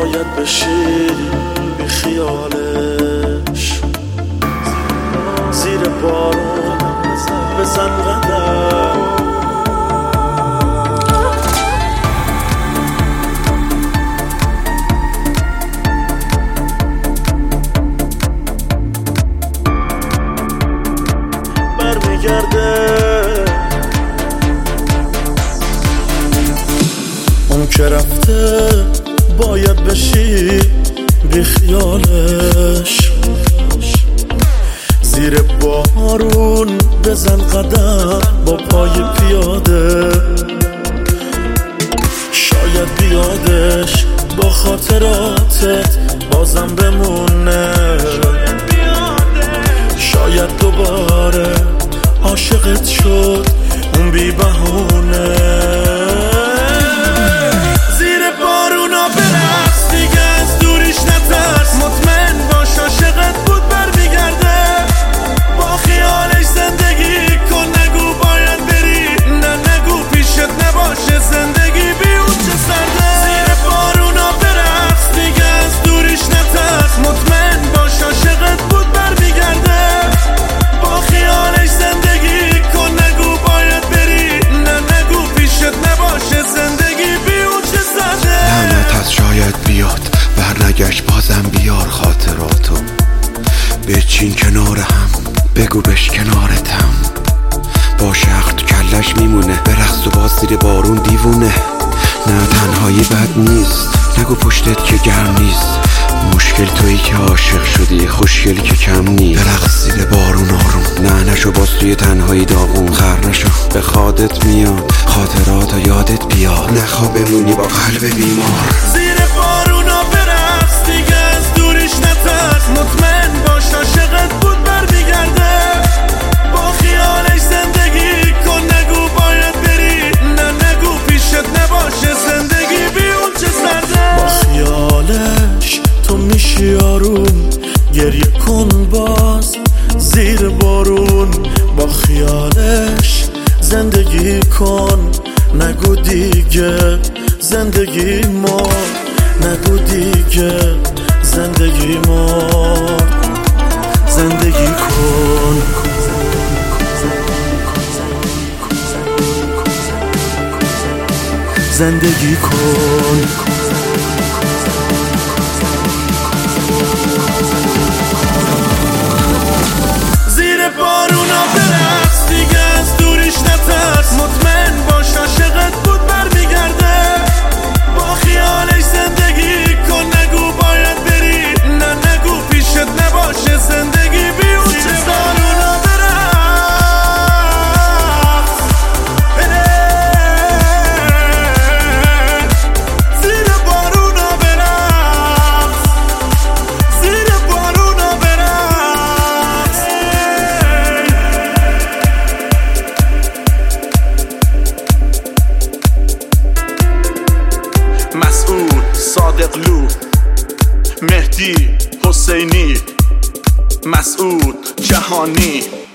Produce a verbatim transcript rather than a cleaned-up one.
باید بشی بی خیالش، زیر بارون بزن قدم. برمیگرده اون که رفته، باید بشی بی خیالش، زیر بارون بزن قدم با پای پیاده. شاید بیادش با خاطراتت بازم بمونه، شاید دوباره عاشقت شد اون بی بهونه. زیر بارونا برقص دیگه، از دوریش نترس، مطمئن باش عاشقت بود برمیگرده. با خیالش زندگی کن، نگو باید بری، نه نگو پیشت نباشه زندگی بی اون چه سرده. زیر بارونا برقص دیگه، از دوریش نترس، مطمئن باش عاشقت بود برمیگرده. با خیالش زندگی کن، نگو باید بری، نه نگو پیشت نباشه زندگی بی اون چه سرده. لعنت از شاید بیاد برنگشت، بازم بیار خاطراتو، بچین کنار هم، بگو بش کنارتم. با شخص تو کلش میمونه، برقص و باز زیر بارون دیوونه. نه تنهایی بد نیست، نگو پشتت که گرم نیست. مشکل تویی که عاشق شدی، خوشگلی که کم نیست. برقص زیر بارون آروم، نه نشو باز توی تنهایی داغون. خر نشو به خودت میاد، خاطرات یادت بیاد، نخوا بمونی با قلب بیمار. زیر بارونا برقص دیگه، از دوریش نترس، مطمئن باش عاشقت بود برمیگرده. با خیالش زندگی کن، نگو باید بری، نه نگو پیشت نباشه زندگی بی اون چه سرده. با خیالش تو میشی آروم، گریه کن باز زیر بارون. با خیالش زندگی کن، نگو دیگه زندگی ما، نگو دیگه زندگی ما. زندگی کن، زندگی کن. زیر بارونا برقص دیگه، از دوریش نترس، مطمئن باش عاشقت بود برمیگرده. با خیالش زندگی کن، نگو باید بری، نه نگو پیشت نباشه زندگی بی اون چه بارونا برقص. زیر بارونا برقص، زیر بارونا برقص. مسعود صادقلو، مهدی حسینی، مسعود جهانی.